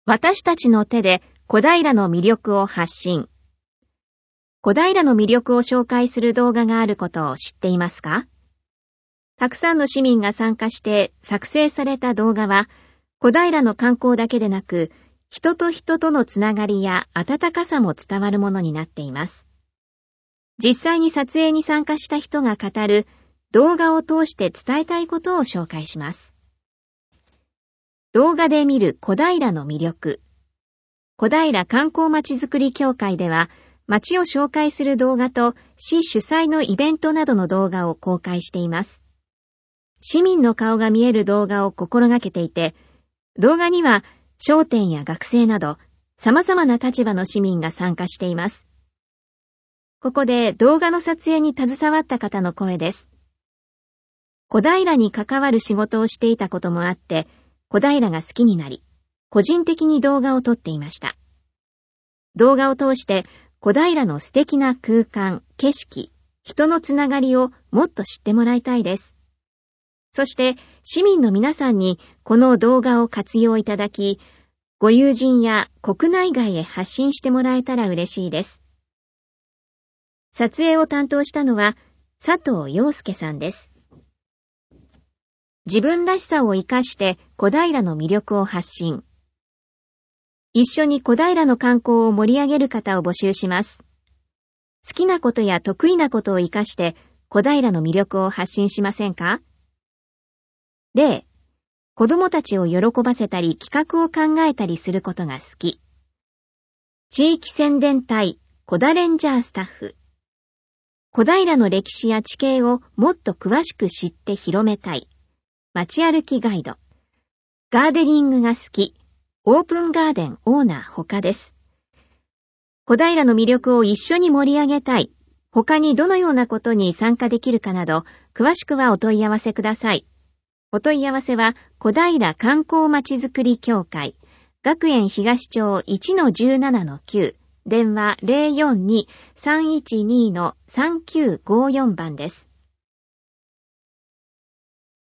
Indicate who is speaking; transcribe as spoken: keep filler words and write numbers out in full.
Speaker 1: 私たちの手で小平の魅力を発信。小平の魅力を紹介する動画があることを知っていますか？たくさんの市民が参加して作成された動画は、小平の観光だけでなく、人と人とのつながりや温かさも伝わるものになっています。実際に撮影に参加した人が語る動画を通して伝えたいことを紹介します。動画で見る小平の魅力。小平観光まちづくり協会では、街を紹介する動画と市主催のイベントなどの動画を公開しています。市民の顔が見える動画を心がけていて、動画には商店や学生など様々な立場の市民が参加しています。ここで動画の撮影に携わった方の声です。小平に関わる仕事をしていたこともあって、小平が好きになり、個人的に動画を撮っていました。動画を通して小平の素敵な空間、景色、人のつながりをもっと知ってもらいたいです。そして市民の皆さんにこの動画を活用いただき、ご友人や国内外へ発信してもらえたら嬉しいです。撮影を担当したのは佐藤陽介さんです。自分らしさを生かして小平の魅力を発信。一緒に小平の観光を盛り上げる方を募集します。好きなことや得意なことを生かして小平の魅力を発信しませんか？例、子供たちを喜ばせたり企画を考えたりすることが好き。地域宣伝隊、小平レンジャースタッフ。小平の歴史や地形をもっと詳しく知って広めたい。街歩きガイド。ガーデニングが好き。オープンガーデンオーナー他です。小平の魅力を一緒に盛り上げたい。他にどのようなことに参加できるかなど、詳しくはお問い合わせください。お問い合わせは、小平観光まちづくり協会、学園東町 いちのじゅうななのきゅう、電話 ゼロよんに さんいちに さんきゅうごよん 番です。